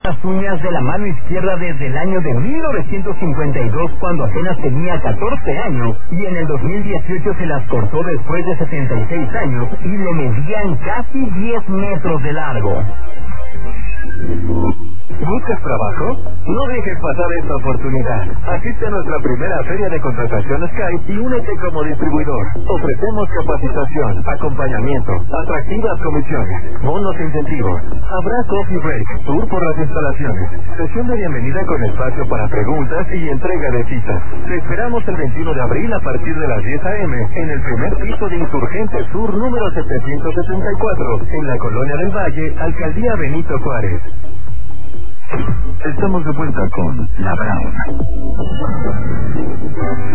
las uñas de la mano izquierda desde el año de 1952, cuando apenas tenía 14 años, y en el 2018 se las cortó después de 76 años y le medían casi 10 metros de largo. ¿Buscas trabajo? No dejes pasar esta oportunidad. Asiste a nuestra primera feria de contratación Skype y únete como distribuidor. Ofrecemos capacitación, acompañamiento, atractivas comisiones, bonos incentivos. Habrá coffee break, tour por las instalaciones, sesión de bienvenida con espacio para preguntas y entrega de citas. Te esperamos el 21 de abril a partir de las 10 a.m. en el primer piso de Insurgente Sur número 774, en la Colonia del Valle, Alcaldía Benito Juárez. Estamos de vuelta con La Brown.